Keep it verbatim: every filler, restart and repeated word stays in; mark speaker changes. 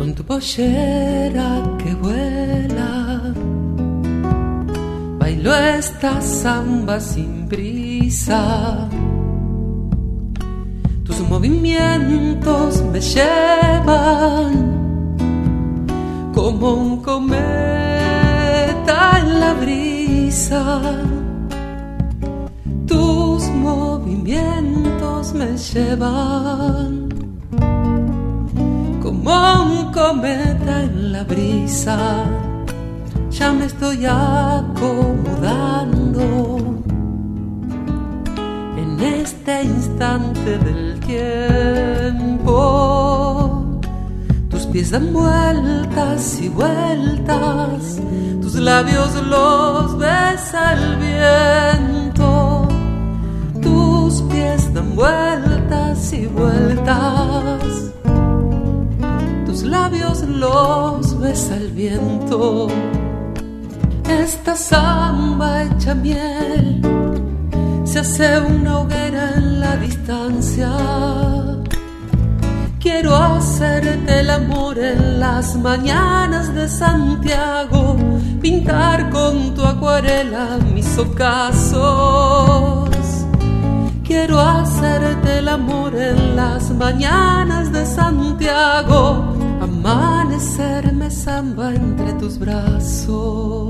Speaker 1: con tu pollera que vuela, bailo esta samba sin prisa. Tus movimientos me llevan como un cometa en la brisa. Tus movimientos me llevan como un cometa en la brisa. Ya me estoy acomodando en este instante del tiempo. Tus pies dan vueltas y vueltas, tus labios los besa el viento. Tus pies dan vueltas y vueltas, tus labios los besa el viento. Esta samba hecha miel se hace una hoguera en la distancia. Quiero hacerte el amor en las mañanas de Santiago, pintar con tu acuarela mis ocasos. Quiero hacerte el amor en las mañanas de Santiago, amanecerme samba entre tus brazos.